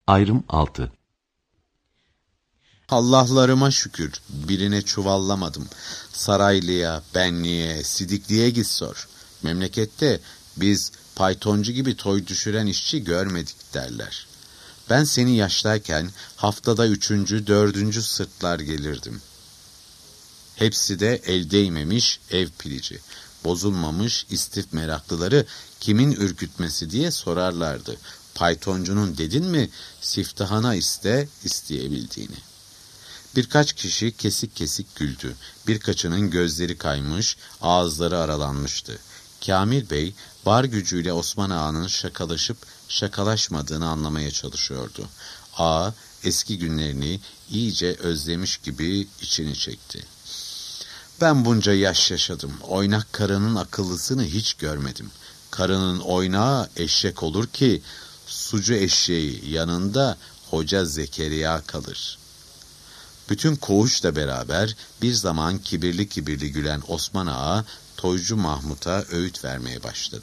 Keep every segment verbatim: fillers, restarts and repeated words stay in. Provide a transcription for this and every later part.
Ayrım altı. Allah'larıma şükür, birine çuvallamadım. Saraylıya, benliğe, sidikliye git sor. Memlekette biz paytoncu gibi toy düşüren işçi görmedik derler. Ben seni yaştayken haftada üçüncü, dördüncü sırtlar gelirdim. Hepsi de el değmemiş ev pilici. Bozulmamış istif meraklıları kimin ürkütmesi diye sorarlardı. Paytoncunun dedin mi, siftahına iste isteyebildiğini. Birkaç kişi kesik kesik güldü. Birkaçının gözleri kaymış, ağızları aralanmıştı. Kamil Bey, var gücüyle Osman Ağa'nın şakalaşıp şakalaşmadığını anlamaya çalışıyordu. Ağa, eski günlerini iyice özlemiş gibi içini çekti. Ben bunca yaş yaşadım. Oynak karının akıllısını hiç görmedim. Karının oynağı eşek olur ki, sucu eşeği yanında Hoca Zekeriya kalır. Bütün koğuşla beraber bir zaman kibirli kibirli gülen Osman Ağa, Toycu Mahmut'a öğüt vermeye başladı.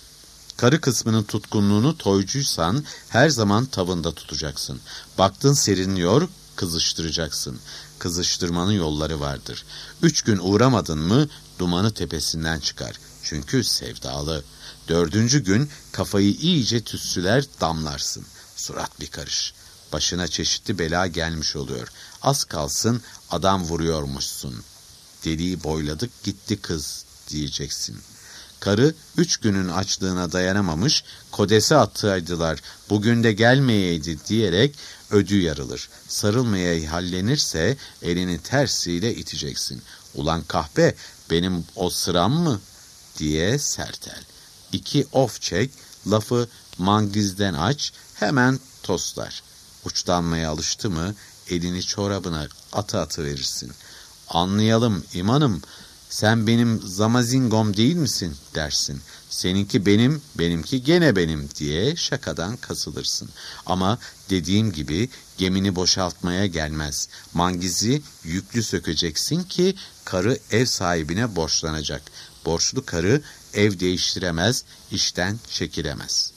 Karı kısmının tutkunluğunu toycuysan her zaman tavında tutacaksın. Baktın serinliyor, kızıştıracaksın. Kızıştırmanın yolları vardır. Üç gün uğramadın mı dumanı tepesinden çıkar. Çünkü sevdalı. Dördüncü gün kafayı iyice tütsüler, damlarsın. Surat bir karış. Başına çeşitli bela gelmiş oluyor. Az kalsın adam vuruyormuşsun. Deliği boyladık gitti kız diyeceksin. Karı üç günün açlığına dayanamamış, kodese attıydılar, bugün de gelmeyeydi diyerek ödü yarılır. Sarılmaya hallenirse elini tersiyle iteceksin. Ulan kahpe, benim o sıram mı? Diye sertel. İki of çek, lafı mangizden aç, hemen toslar. Uçlanmaya alıştı mı elini çorabına atı atı verirsin. Anlayalım imanım, sen benim zamazingom değil misin dersin. Seninki benim, benimki gene benim diye şakadan kasılırsın. Ama dediğim gibi gemini boşaltmaya gelmez. Mangizi yüklü sökeceksin ki karı ev sahibine borçlanacak. Borçlu karı ev değiştiremez, işten çekilemez.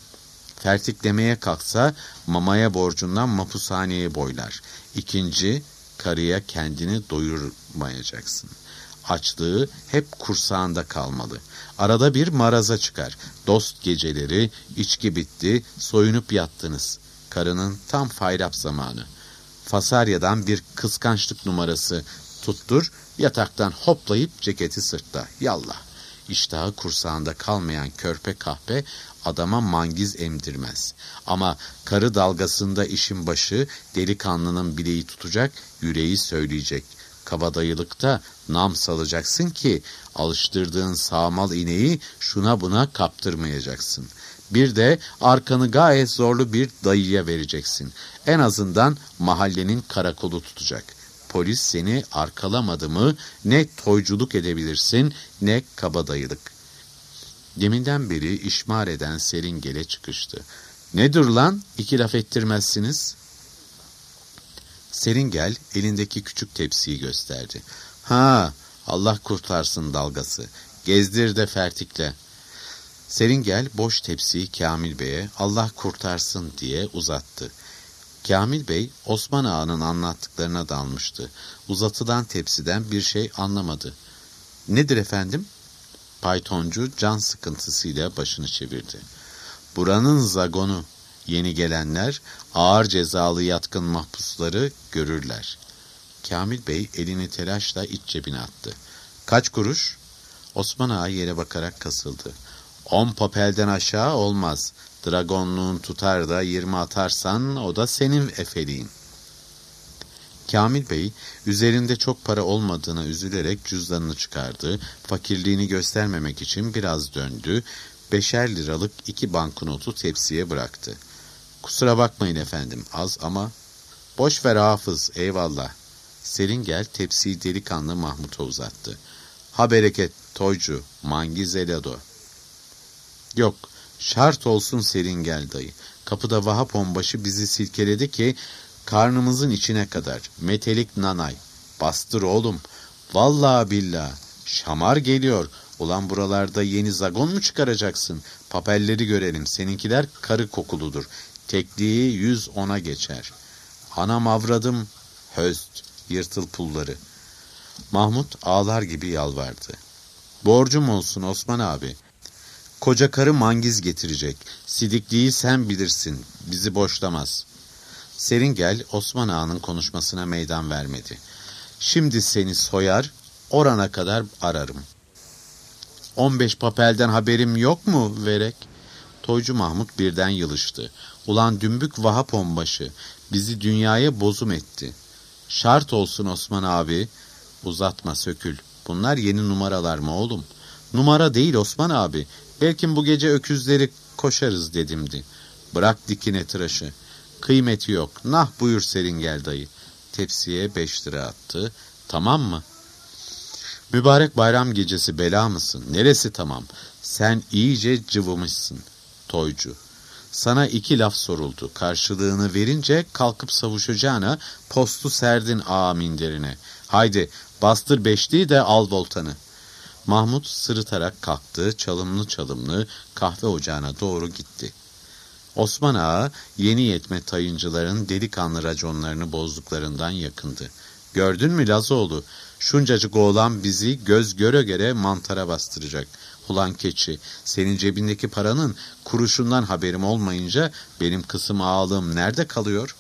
Fertiklemeye kalksa mamaya borcundan mapushaneye boylar. İkinci, karıya kendini doyurmayacaksın. Açlığı hep kursağında kalmalı. Arada bir maraza çıkar. Dost geceleri, içki bitti, soyunup yattınız. Karının tam fayrap zamanı. Fasaryadan bir kıskançlık numarası tuttur, yataktan hoplayıp ceketi sırtla. Yallah. İştahı kursağında kalmayan körpe kahpe adama mangiz emdirmez. Ama karı dalgasında işin başı delikanlının bileği tutacak, yüreği söyleyecek. Kabadayılıkta nam salacaksın ki alıştırdığın sağmal ineği şuna buna kaptırmayacaksın. Bir de arkanı gayet zorlu bir dayıya vereceksin. En azından mahallenin karakolu tutacak. Polis seni arkalamadı mı ne toyculuk edebilirsin ne kabadayılık. Deminden beri işmar eden Seringele çıkıştı. Nedir lan? İki laf ettirmezsiniz. Seringel elindeki küçük tepsiyi gösterdi. Ha, Allah kurtarsın dalgası. Gezdir de fertikle. Seringel boş tepsiyi Kamil Bey'e Allah kurtarsın diye uzattı. Kamil Bey Osman Ağa'nın anlattıklarına dalmıştı. Uzatılan tepsiden bir şey anlamadı. Nedir efendim? Paytoncu can sıkıntısıyla başını çevirdi. Buranın zagonu. Yeni gelenler ağır cezalı yatkın mahpusları görürler. Kamil Bey elini telaşla iç cebine attı. Kaç kuruş? Osman Ağa yere bakarak kasıldı. On papelden aşağı olmaz. Dragonluğun tutar da yirmi atarsan o da senin efeliğin. Kamil Bey üzerinde çok para olmadığına üzülerek cüzdanını çıkardı. Fakirliğini göstermemek için biraz döndü. Beşer liralık iki banknotu tepsiye bıraktı. Kusura bakmayın efendim, az ama... Boş ver Hafız, eyvallah. Seringel tepsiyi delikanlı Mahmut'a uzattı. Ha bereket toycu, mangizelado. Yok, şart olsun Seringel dayı. Kapıda Vahap onbaşı bizi silkeledi ki karnımızın içine kadar. Metelik nanay. Bastır oğlum. Vallahi billah. Şamar geliyor. Ulan buralarda yeni zagon mu çıkaracaksın? Papelleri görelim. Seninkiler karı kokuludur. tekliği yüz ona geçer. Anam avradım, höst, yırtıl pulları. Mahmut ağlar gibi yalvardı. Borcum olsun Osman abi. Koca karı mangiz getirecek. Sidikliği sen bilirsin, bizi boşlamaz. Seringel Osman Ağa'nın konuşmasına meydan vermedi. Şimdi seni soyar, orana kadar ararım. On beş papelden haberim yok mu verek? Toycu Mahmut birden yılıştı. Ulan dümbük Vahap onbaşı, bizi dünyaya bozum etti. Şart olsun Osman abi. Uzatma Sökül. Bunlar yeni numaralar mı oğlum? Numara değil Osman abi. Belki bu gece öküzleri koşarız dedimdi. Bırak dikine tıraşı. Kıymeti yok. Nah buyur Seringel dayı. Tepsiye beş lira attı. Tamam mı? Mübarek bayram gecesi bela mısın? Neresi tamam? Sen iyice cıvımışsın. Toycu. Sana iki laf soruldu. Karşılığını verince kalkıp savuşacağına postu serdin ağa minderine. Haydi bastır beşliği de al voltanı. Mahmut sırıtarak kalktı, çalımlı çalımlı kahve ocağına doğru gitti. Osman Ağa yeni yetme tayıncıların delikanlı raconlarını bozduklarından yakındı. Gördün mü Lazoğlu? Şuncacık oğlan bizi göz göre göre mantara bastıracak. Ulan keçi, senin cebindeki paranın kuruşundan haberim olmayınca benim kısım ağalığım nerede kalıyor?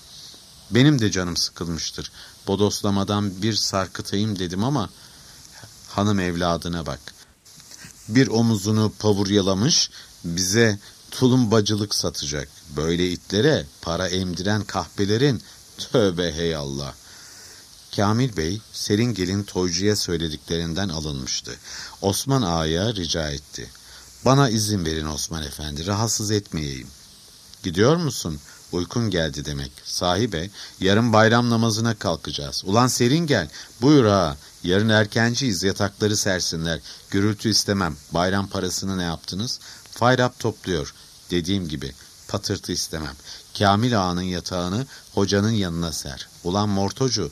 Benim de canım sıkılmıştır. Bodoslamadan bir sarkıtayım dedim ama hanım evladına bak. Bir omuzunu pavuryalamış, bize tulumbacılık satacak. Böyle itlere para emdiren kahpelerin tövbe hey Allah. Kamil Bey, Seringel'in Toycu'ya söylediklerinden alınmıştı. Osman Ağa'ya rica etti. Bana izin verin Osman Efendi, rahatsız etmeyeyim. Gidiyor musun? Uykun geldi demek. Sahibe, yarın bayram namazına kalkacağız. Ulan Seringel, buyur ha. Yarın erkenciyiz, yatakları sersinler. Gürültü istemem. Bayram parasını ne yaptınız? Fayrap topluyor. Dediğim gibi, patırtı istemem. Kamil Ağa'nın yatağını hocanın yanına ser. Ulan mortocu.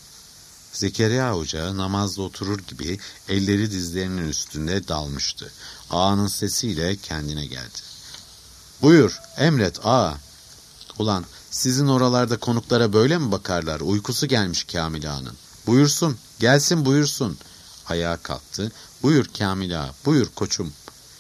Zekeriya Hoca namazda oturur gibi elleri dizlerinin üstünde dalmıştı. Ağanın sesiyle kendine geldi. Buyur, emret ağa. Ulan sizin oralarda konuklara böyle mi bakarlar? Uykusu gelmiş Kamil Ağa'nın. Buyursun, gelsin buyursun. Ayağa kalktı. Buyur Kamil Ağa, buyur koçum.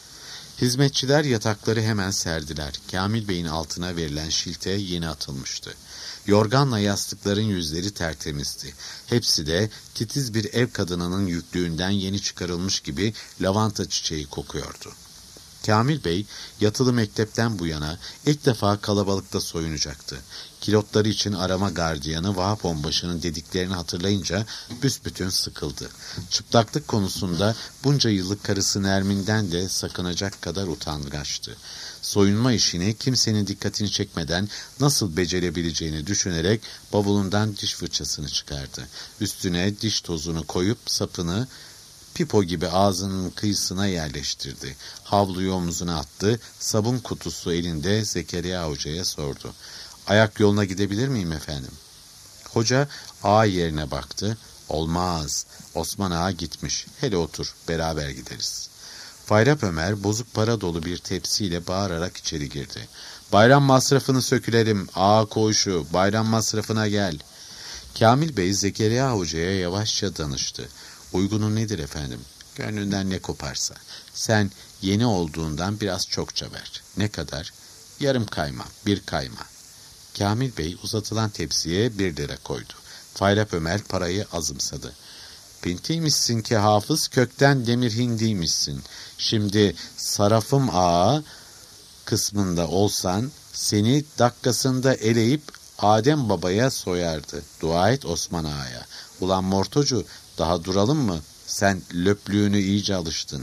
Hizmetçiler yatakları hemen serdiler. Kamil Bey'in altına verilen şilte yeni atılmıştı. Yorganla yastıkların yüzleri tertemizdi. Hepsi de titiz bir ev kadınının yüklüğünden yeni çıkarılmış gibi lavanta çiçeği kokuyordu. Kamil Bey yatılı mektepten bu yana ilk defa kalabalıkta soyunacaktı. Kilotları için arama gardiyanı Vahap onbaşının dediklerini hatırlayınca büsbütün sıkıldı. Çıplaklık konusunda bunca yıllık karısı Nermin'den de sakınacak kadar utangaçtı. Soyunma işini kimsenin dikkatini çekmeden nasıl becerebileceğini düşünerek bavulundan diş fırçasını çıkardı. Üstüne diş tozunu koyup sapını pipo gibi ağzının kıyısına yerleştirdi. Havluyu omzuna attı, sabun kutusu elinde Zekeriya Hoca'ya sordu. Ayak yoluna gidebilir miyim efendim? Hoca ağa yerine baktı. Olmaz, Osman Ağa gitmiş. Hele otur, beraber gideriz. Fayrap Ömer bozuk para dolu bir tepsiyle bağırarak içeri girdi. Bayram masrafını sökülerim, ağa koğuşu, bayram masrafına gel. Kamil Bey Zekeriya Hoca'ya yavaşça danıştı. Uygunu nedir efendim? Gönlünden ne koparsa. Sen yeni olduğundan biraz çokça ver. Ne kadar? Yarım kayma, bir kayma. Kamil Bey uzatılan tepsiye bir lira koydu. Fayrap Ömer parayı azımsadı. Pintiymişsin ki hafız, kökten demir hindiymişsin. Şimdi sarafım ağa kısmında olsan seni dakikasında eleyip Adem Baba'ya soyardı. Dua et Osman Ağa'ya. Ulan mortocu, daha duralım mı? Sen löplüğünü iyice alıştın.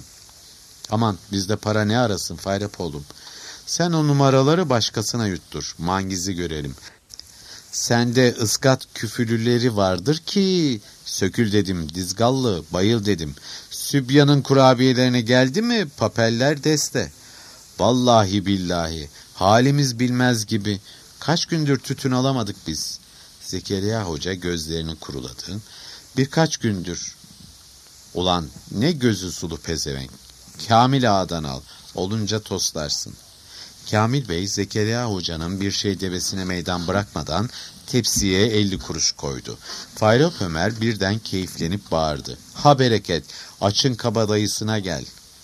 Aman bizde para ne arasın Fayrap oğlum. Sen o numaraları başkasına yuttur. Mangizi görelim. Sende ıskat küfülüleri vardır ki. Sökül dedim, dizgallı, bayıl dedim. Sübyanın kurabiyelerine geldi mi papeller deste. Vallahi billahi halimiz bilmez gibi. Kaç gündür tütün alamadık biz. Zekeriya Hoca gözlerini kuruladı. Birkaç gündür. Ulan ne gözü sulu pezevenk. Kamil Ağa'dan al. Olunca toslarsın. Kamil Bey, Zekeriya Hoca'nın bir şey demesine meydan bırakmadan tepsiye elli kuruş koydu. Fayrop Ömer birden keyiflenip bağırdı. Ha bereket, açın kabadayısına gel.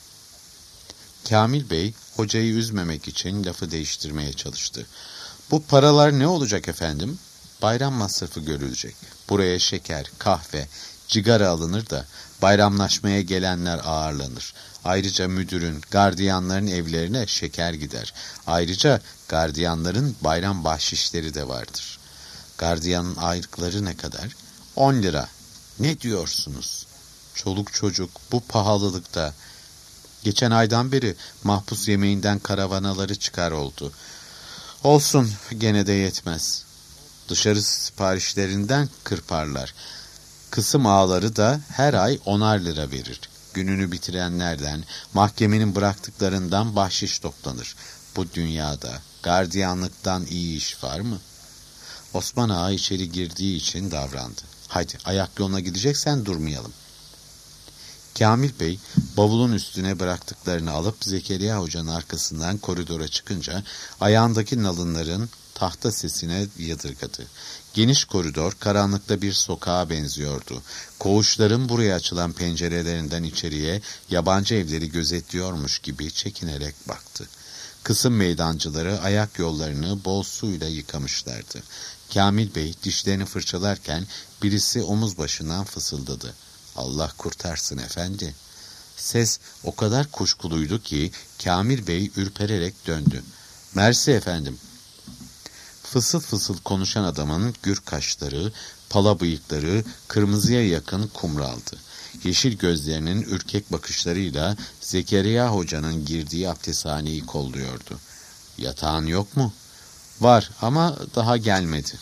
Kamil Bey, hocayı üzmemek için lafı değiştirmeye çalıştı. Bu paralar ne olacak efendim? Bayram masrafı görülecek. Buraya şeker, kahve, cigara alınır da bayramlaşmaya gelenler ağırlanır. Ayrıca müdürün, gardiyanların evlerine şeker gider. Ayrıca gardiyanların bayram bahşişleri de vardır. Gardiyanın aylıkları ne kadar? On lira. Ne diyorsunuz? Çoluk çocuk bu pahalılıkta. Geçen aydan beri mahpus yemeğinden karavanaları çıkar oldu. Olsun, gene de yetmez. Dışarı siparişlerinden kırparlar. Kısım ağaları da her ay onar lira verir. Gününü bitirenlerden, mahkemenin bıraktıklarından bahşiş toplanır. Bu dünyada gardiyanlıktan iyi iş var mı? Osman Ağa içeri girdiği için davrandı. Hadi ayak yoluna gideceksen durmayalım. Kamil Bey bavulun üstüne bıraktıklarını alıp Zekeriya Hoca'nın arkasından koridora çıkınca ayağındaki nalınların tahta sesine yadırgadı. Geniş koridor karanlıkta bir sokağa benziyordu. Koğuşların buraya açılan pencerelerinden içeriye yabancı evleri gözetliyormuş gibi çekinerek baktı. Kısım meydancıları ayak yollarını bol suyla yıkamışlardı. Kamil Bey dişlerini fırçalarken birisi omuz başından fısıldadı. Allah kurtarsın efendi. Ses o kadar kuşkuluydu ki Kamil Bey ürpererek döndü. Mersi efendim. Fısıl fısıl konuşan adamın gür kaşları, pala bıyıkları kırmızıya yakın kumraldı. Yeşil gözlerinin ürkek bakışlarıyla Zekeriya Hoca'nın girdiği abdesthaneyi kolluyordu. Yatağın yok mu? Var ama daha gelmedi.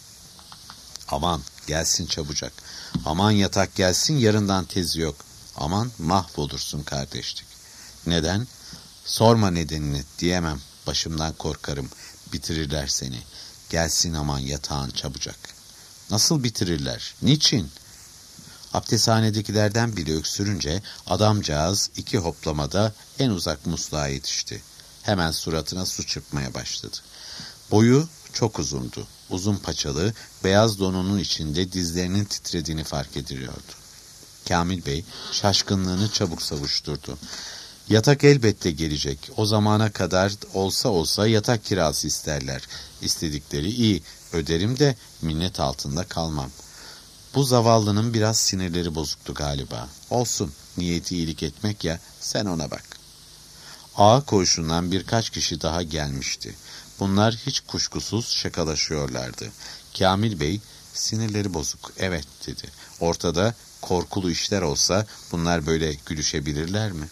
Aman gelsin çabucak. Aman yatak gelsin, yarından tezi yok. Aman mahvolursun kardeşlik. Neden? Sorma nedenini, diyemem. Başımdan korkarım. Bitirirler seni. Gelsin aman yatağın çabucak. Nasıl bitirirler? Niçin? Abdesthanedekilerden biri öksürünce adamcağız iki hoplamada en uzak musluğa yetişti. Hemen suratına su çırpmaya başladı. Boyu çok uzundu. Uzun paçalı, beyaz donunun içinde dizlerinin titrediğini fark ediliyordu. Kamil Bey şaşkınlığını çabuk savuşturdu. Yatak elbette gelecek. O zamana kadar olsa olsa yatak kirası isterler. İstedikleri iyi, öderim de minnet altında kalmam. Bu zavallının biraz sinirleri bozuktu galiba. Olsun, niyeti iyilik etmek ya, sen ona bak. Ağa koğuşundan birkaç kişi daha gelmişti. Bunlar hiç kuşkusuz şakalaşıyorlardı. Kamil Bey, sinirleri bozuk, evet dedi. Ortada korkulu işler olsa bunlar böyle gülüşebilirler mi?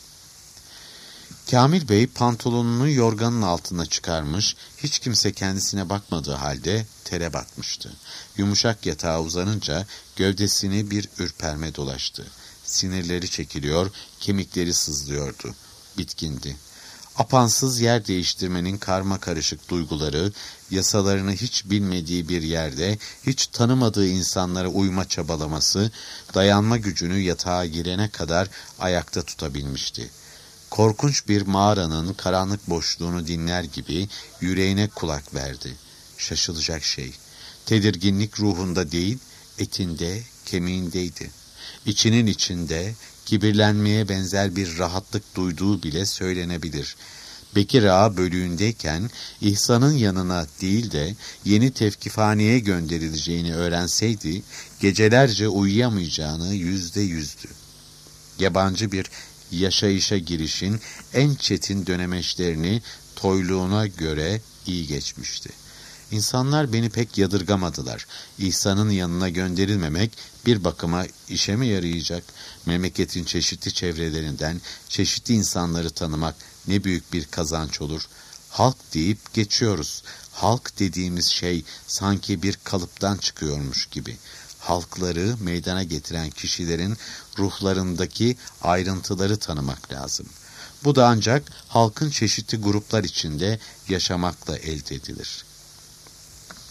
Kamil Bey pantolonunu yorganın altına çıkarmış, hiç kimse kendisine bakmadığı halde tere batmıştı. Yumuşak yatağa uzanınca gövdesini bir ürperme dolaştı. Sinirleri çekiliyor, kemikleri sızlıyordu. Bitkindi. Apansız yer değiştirmenin karma karışık duyguları, yasalarını hiç bilmediği bir yerde, hiç tanımadığı insanlara uyma çabalaması, dayanma gücünü yatağa girene kadar ayakta tutabilmişti. Korkunç bir mağaranın karanlık boşluğunu dinler gibi yüreğine kulak verdi. Şaşılacak şey. Tedirginlik ruhunda değil, etinde, kemiğindeydi. İçinin içinde, kibirlenmeye benzer bir rahatlık duyduğu bile söylenebilir. Bekir Ağa bölüğündeyken İhsan'ın yanına değil de yeni tevkifhaneye gönderileceğini öğrenseydi, gecelerce uyuyamayacağını yüzde yüzdü. Yabancı bir yaşayışa girişin en çetin dönemeçlerini toyluğuna göre iyi geçmişti. İnsanlar beni pek yadırgamadılar. İhsan'ın yanına gönderilmemek bir bakıma işe mi yarayacak? Memleketin çeşitli çevrelerinden çeşitli insanları tanımak ne büyük bir kazanç olur. Halk deyip geçiyoruz. Halk dediğimiz şey sanki bir kalıptan çıkıyormuş gibi. Halkları meydana getiren kişilerin ruhlarındaki ayrıntıları tanımak lazım. Bu da ancak halkın çeşitli gruplar içinde yaşamakla elde edilir.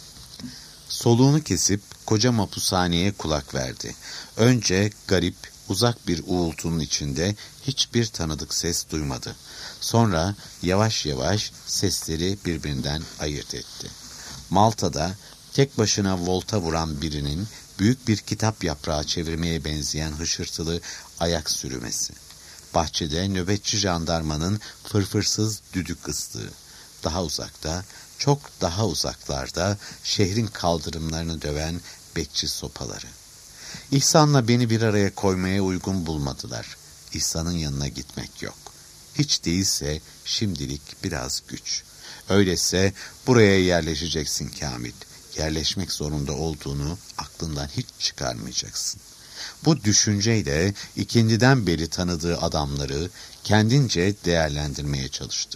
Soluğunu kesip koca mahpushaneye kulak verdi. Önce garip, uzak bir uğultunun içinde hiçbir tanıdık ses duymadı. Sonra yavaş yavaş sesleri birbirinden ayırt etti. Malta'da tek başına volta vuran birinin büyük bir kitap yaprağı çevirmeye benzeyen hışırtılı ayak sürümesi. Bahçede nöbetçi jandarmanın fırfırsız düdük ıslığı. Daha uzakta, çok daha uzaklarda şehrin kaldırımlarını döven bekçi sopaları. İhsan'la beni bir araya koymaya uygun bulmadılar. İhsan'ın yanına gitmek yok. Hiç değilse şimdilik biraz güç. Öyleyse buraya yerleşeceksin Kamil. Yerleşmek zorunda olduğunu aklından hiç çıkarmayacaksın. Bu düşünceyle ikindiden beri tanıdığı adamları kendince değerlendirmeye çalıştı.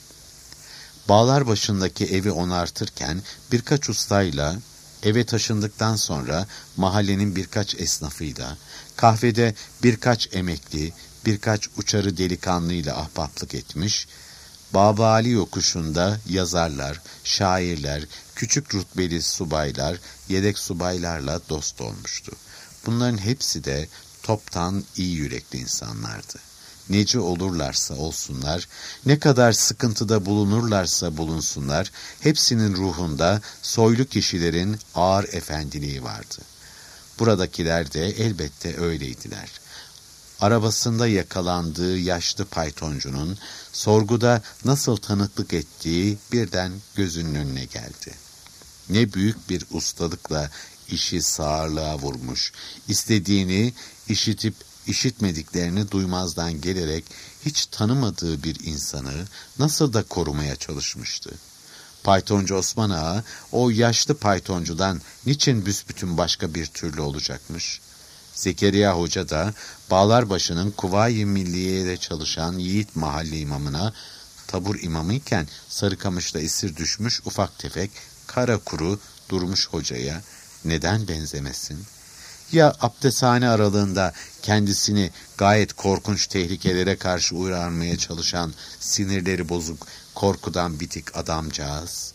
Bağlar başındaki evi onartırken birkaç ustayla, eve taşındıktan sonra mahallenin birkaç esnafıyla, kahvede birkaç emekli, birkaç uçarı delikanlıyla ahbaplık etmiş, Babali yokuşunda yazarlar, şairler, küçük rütbeli subaylar, yedek subaylarla dost olmuştu. Bunların hepsi de toptan iyi yürekli insanlardı. Nece olurlarsa olsunlar, ne kadar sıkıntıda bulunurlarsa bulunsunlar, hepsinin ruhunda soylu kişilerin ağır efendiliği vardı. Buradakiler de elbette öyleydiler. Arabasında yakalandığı yaşlı paytoncunun sorguda nasıl tanıklık ettiği birden gözünün önüne geldi. Ne büyük bir ustalıkla işi sağırlığa vurmuş, istediğini işitip işitmediklerini duymazdan gelerek hiç tanımadığı bir insanı nasıl da korumaya çalışmıştı. Paytoncu Osman Ağa o yaşlı paytoncudan niçin büsbütün başka bir türlü olacakmış? Zekeriya Hoca da Bağlarbaşı'nın Kuvayi Milliye'de çalışan yiğit mahalle imamına tabur imamı iken Sarıkamış'ta esir düşmüş ufak tefek kara kuru durmuş hocaya neden benzemesin? Ya abdesthane aralığında kendisini gayet korkunç tehlikelere karşı uyarmaya çalışan sinirleri bozuk, korkudan bitik adamcağız?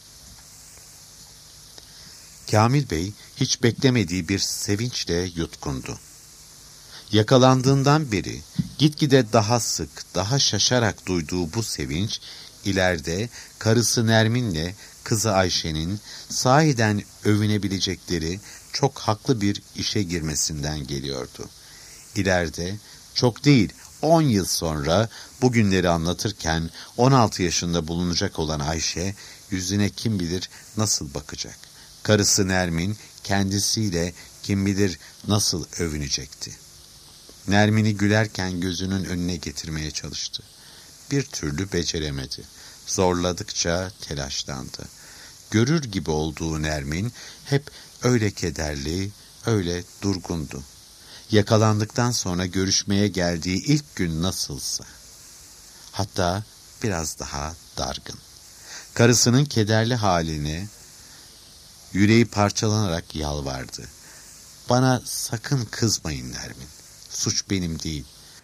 Kamil Bey hiç beklemediği bir sevinçle yutkundu. Yakalandığından beri gitgide daha sık, daha şaşarak duyduğu bu sevinç, ileride karısı Nermin'le kızı Ayşe'nin sahiden övünebilecekleri çok haklı bir işe girmesinden geliyordu. İleride, çok değil on yıl sonra bu günleri anlatırken on altı yaşında bulunacak olan Ayşe, yüzüne kim bilir nasıl bakacak. Karısı Nermin kendisiyle kim bilir nasıl övünecekti. Nermin'i gülerken gözünün önüne getirmeye çalıştı. Bir türlü beceremedi. Zorladıkça telaşlandı. Görür gibi olduğu Nermin hep öyle kederli, öyle durgundu. Yakalandıktan sonra görüşmeye geldiği ilk gün nasılsa. Hatta biraz daha dargın. Karısının kederli haline yüreği parçalanarak yalvardı. Bana sakın kızmayın Nermin. Suç benim değil.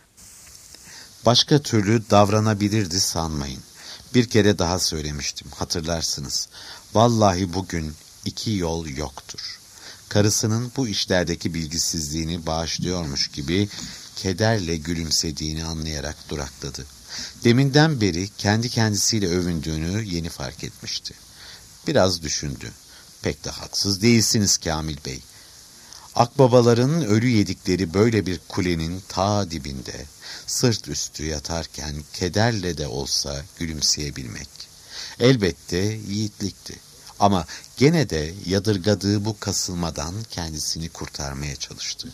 Başka türlü davranabilirdi sanmayın. Bir kere daha söylemiştim, hatırlarsınız. Vallahi bugün iki yol yoktur. Karısının bu işlerdeki bilgisizliğini bağışlıyormuş gibi kederle gülümsediğini anlayarak durakladı. Deminden beri kendi kendisiyle övündüğünü yeni fark etmişti. Biraz düşündü. Pek de haksız değilsiniz Kamil Bey. Akbabaların ölü yedikleri böyle bir kulenin ta dibinde, sırt üstü yatarken kederle de olsa gülümseyebilmek. Elbette yiğitlikti. Ama gene de yadırgadığı bu kasılmadan kendisini kurtarmaya çalıştı.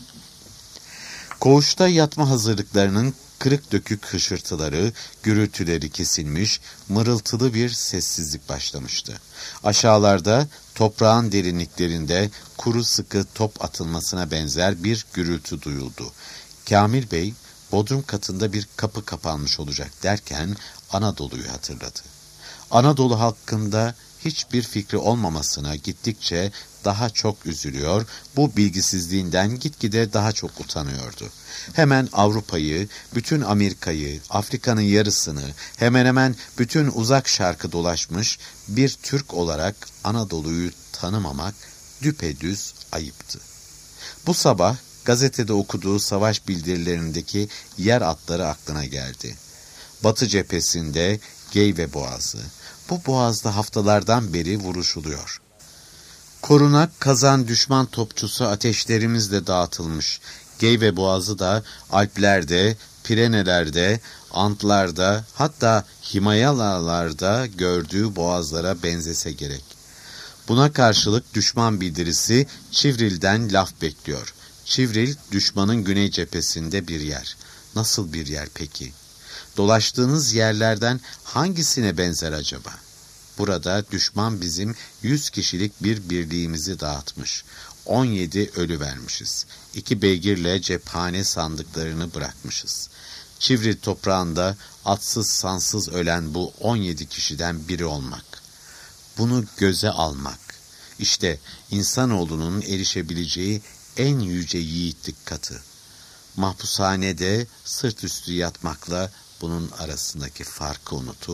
Koğuşta yatma hazırlıklarının kırık dökük hışırtıları, gürültüleri kesilmiş, mırıltılı bir sessizlik başlamıştı. Aşağılarda, toprağın derinliklerinde kuru sıkı top atılmasına benzer bir gürültü duyuldu. Kamil Bey, bodrum katında bir kapı kapanmış olacak derken Anadolu'yu hatırladı. Anadolu hakkında hiçbir fikri olmamasına gittikçe daha çok üzülüyor, bu bilgisizliğinden gitgide daha çok utanıyordu. Hemen Avrupa'yı, bütün Amerika'yı, Afrika'nın yarısını, hemen hemen bütün uzak şarkı dolaşmış bir Türk olarak Anadolu'yu tanımamak düpedüz ayıptı. Bu sabah gazetede okuduğu savaş bildirilerindeki yer adları aklına geldi. Batı cephesinde Geyve Boğazı. Bu boğazda haftalardan beri vuruşuluyor. Korunak, Kazan düşman topçusu ateşlerimizle dağıtılmış. Geyve Boğazı da Alplerde, Pirenelerde, Antlarda, hatta Himalayalarda gördüğü boğazlara benzese gerek. Buna karşılık düşman bildirisi Çivril'den laf bekliyor. Çivril, düşmanın güney cephesinde bir yer. Nasıl bir yer peki? Dolaştığınız yerlerden hangisine benzer acaba? Burada düşman bizim yüz kişilik bir birliğimizi dağıtmış. on yedi ölü vermişiz. İki beygirle cephane sandıklarını bırakmışız. Çivril toprağında atsız sansız ölen bu on yedi kişiden biri olmak. Bunu göze almak. İşte insanoğlunun erişebileceği en yüce yiğitlik katı. Mahpushanede sırt üstü yatmakla bunun arasındaki farkı unutup,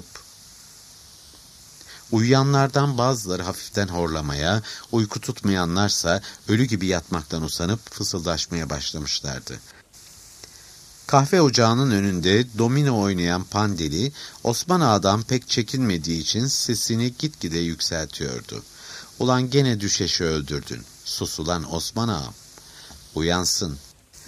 uyuyanlardan bazıları hafiften horlamaya, uyku tutmayanlarsa ölü gibi yatmaktan usanıp fısıldaşmaya başlamışlardı. Kahve ocağının önünde domino oynayan Pandeli, Osman Ağa'dan pek çekinmediği için sesini gitgide yükseltiyordu. Ulan gene düşeşi öldürdün. Sus ulan Osman Ağam. Uyansın.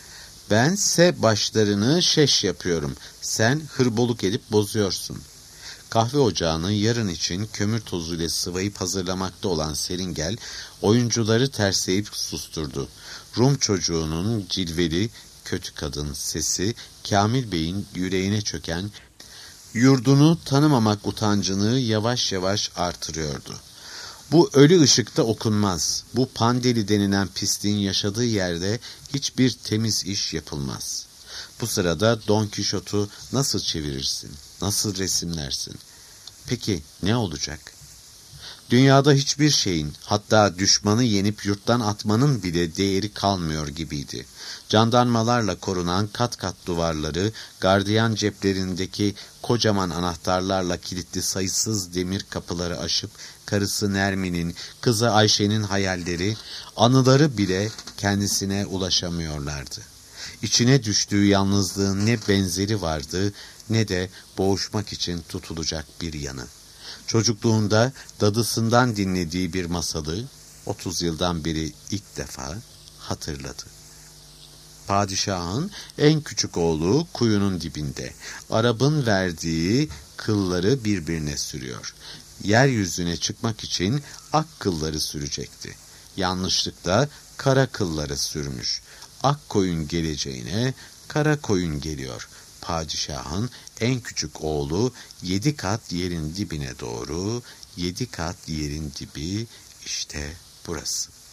Bense başlarını şeş yapıyorum. Sen hırboluk edip bozuyorsun. Kahve ocağını yarın için kömür tozuyla sıvayıp hazırlamakta olan Seringel, oyuncuları tersleyip susturdu. Rum çocuğunun cilveli, kötü kadın sesi, Kamil Bey'in yüreğine çöken, yurdunu tanımamak utancını yavaş yavaş artırıyordu. Bu ölü ışıkta okunmaz. Bu Pandeli denilen pisliğin yaşadığı yerde hiçbir temiz iş yapılmaz. Bu sırada Don Kişot'u nasıl çevirirsin? Nasıl resimlersin? Peki ne olacak? Dünyada hiçbir şeyin, hatta düşmanı yenip yurttan atmanın bile değeri kalmıyor gibiydi. Jandarmalarla korunan kat kat duvarları, gardiyan ceplerindeki kocaman anahtarlarla kilitli sayısız demir kapıları aşıp, karısı Nermin'in, kızı Ayşe'nin hayalleri, anıları bile kendisine ulaşamıyorlardı. İçine düştüğü yalnızlığın ne benzeri vardı, ne de boğuşmak için tutulacak bir yanı. Çocukluğunda dadısından dinlediği bir masalı, otuz yıldan beri ilk defa hatırladı. Padişahın en küçük oğlu kuyunun dibinde. Arap'ın verdiği kılları birbirine sürüyor. Yeryüzüne çıkmak için ak kılları sürecekti. Yanlışlıkla kara kılları sürmüş. Ak koyun geleceğine kara koyun geliyor. Padişahın en küçük oğlu yedi kat yerin dibine doğru, yedi kat yerin dibi işte burası.